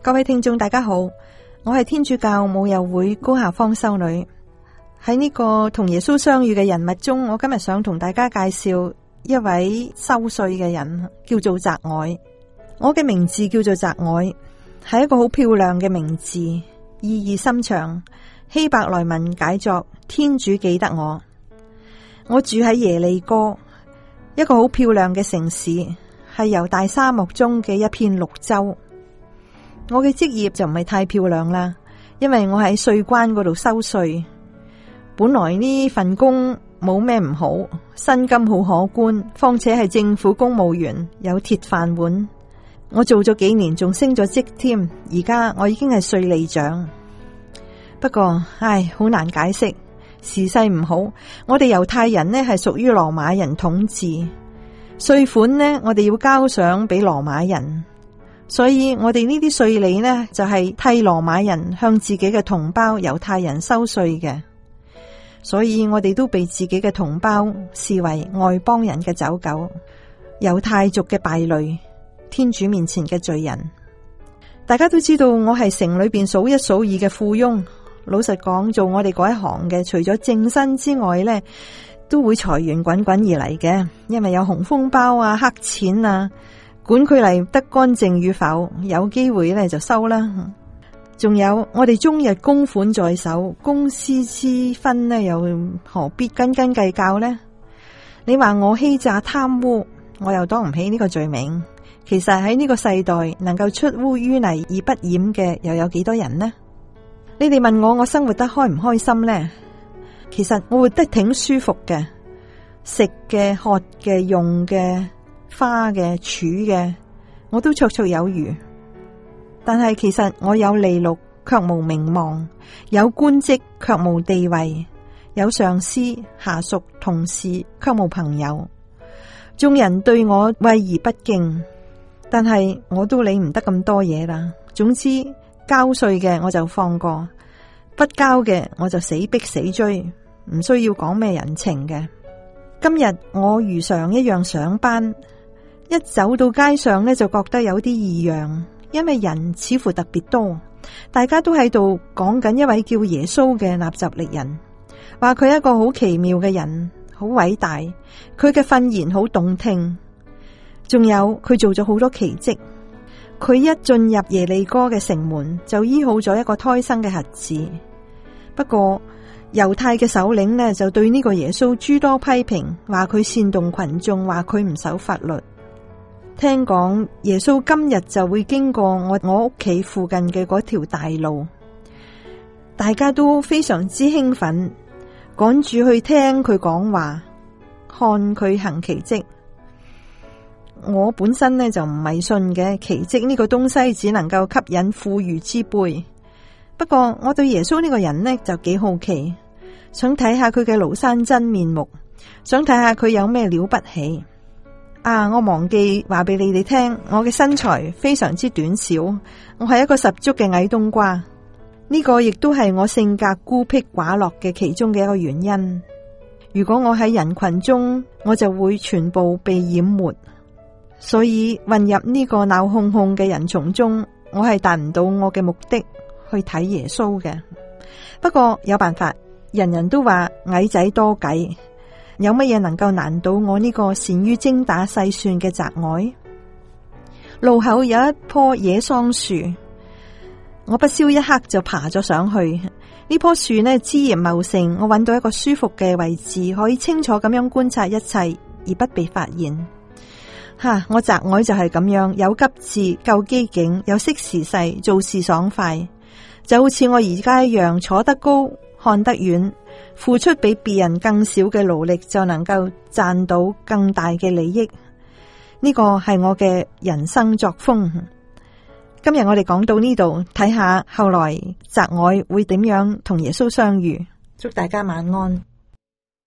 各位聽眾大家好，我係天主教母佑會高校方修女。喺呢個同耶穌相遇嘅人物中，我今日想同大家介紹一位收稅嘅人，叫做匝凱。我嘅名字叫做匝凱，係一個好漂亮嘅名字，意義深長。希伯來文解作天主記得我。我住喺耶利哥，一個好漂亮嘅城市，係猶大沙漠中嘅一片綠洲。我嘅職業就唔係太漂亮啦，因為我喺稅關嗰度收稅。本來呢份工冇咩唔好，薪金好可觀，況且係政府公務員，有鐵飯碗。我做咗幾年，仲升咗職添。而家我已經係稅吏長。不過，好難解釋，時勢唔好。我哋猶太人呢係屬於羅馬人統治，稅款呢我哋要交上俾羅馬人，所以我哋呢啲稅吏呢就係替羅馬人向自己嘅同胞猶太人收稅嘅。所以我哋都被自己嘅同胞視為外邦人嘅走狗，猶太族嘅敗類，天主面前嘅罪人。大家都知道我係城裏邊數一數二嘅富翁。老實講，做我哋嗰一行嘅，除咗正薪之外呢，都會財源滾滾而嚟嘅，因為有紅封包啊、黑錢啊，管佢嚟得乾淨與否，有機會呢就收啦。仲有我哋終日公款在手，公私之分呢又何必斤斤計較呢？你話我欺詐貪污，我又當唔起呢個罪名。其實喺呢個世代，能夠出污淤泥而不染嘅又有幾多人呢？你哋問我生活得開唔開心呢？其實我活得挺舒服嘅，食嘅、喝嘅、用嘅、花嘅、儲嘅，我都綽綽有餘。但係其實我有利祿卻無名望，有官職卻無地位，有上司、下屬、同事卻無朋友。眾人對我畏而不敬，但係我都理唔得咁多嘢啦。總之交稅嘅我就放過，不交嘅我就死逼死追，唔需要講咩人情嘅。今日我如常一樣上班，一走到街上呢，就覺得有啲異樣。因為人似乎特別多，大家都喺度講緊一位叫耶穌嘅納匝肋人，話佢係一個好奇妙嘅人，好偉大，佢嘅訓言好動聽，仲有佢做咗好多奇蹟。佢一進入耶利哥嘅城門，就醫好咗一個胎生嘅瞎子。不過猶太嘅首領呢，就對呢個耶穌諸多批評，話佢煽動群眾，話佢唔守法律。聽講耶穌今日就會經過我屋企附近嘅嗰條大路，大家都非常之興奮，趕住去聽佢講話，看佢行奇蹟。我本身呢就唔迷信嘅，奇蹟呢個東西只能夠吸引富裕之輩。不過我對耶穌呢個人呢就幾好奇，想睇下佢嘅廬山真面目，想睇下佢有咩了不起。我忘記話俾你哋聽，我嘅身材非常之短小，我係一個十足嘅矮冬瓜。呢個亦都係我性格孤僻寡落嘅其中嘅一個原因。如果我喺人群中，我就會全部被淹沒。所以混入呢個鬧哄哄嘅人叢中，我係達唔到我嘅目的去睇耶穌嘅。不過有辦法，人人都話矮仔多計。有乜嘢能夠難倒我呢個善於精打細算嘅匝凱？路口有一棵野桑樹，我不消一刻就爬咗上去。呢棵樹呢枝葉茂盛，我揾到一個舒服嘅位置，可以清楚咁樣觀察一切而不被發現。我匝凱就係咁樣，有急智，夠機警，有識時勢，做事爽快，就好似我而家一樣，坐得高，看得遠，付出比別人更少嘅勞力，就能夠賺到更大嘅利益。呢個係我嘅人生作風。今日我哋講到呢度，睇下後來匝凱會點樣同耶穌相遇。祝大家晚安。